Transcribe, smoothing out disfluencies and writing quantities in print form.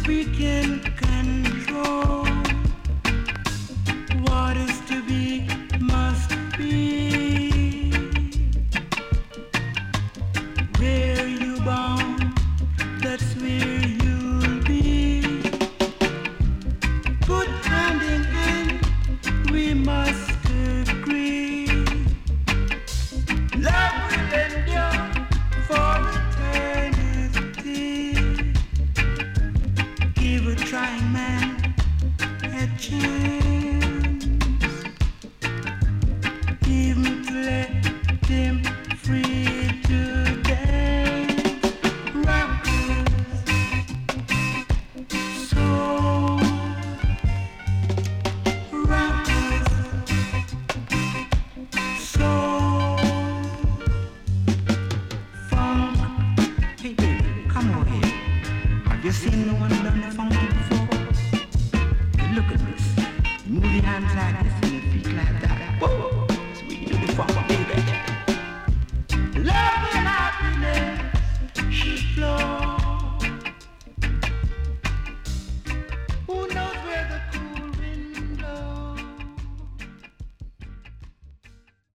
we can control. What is to be must be. Where you bound, that's where you'll be. Put hand in hand, we must agree. Love will endure for eternity. Give a trying man a chance. Even to let him free to dance. Rockers, soul. Rockers, soul. Funk. Hey baby, come over here. Have you seen no one done the funky before? Look at this. Move your hands like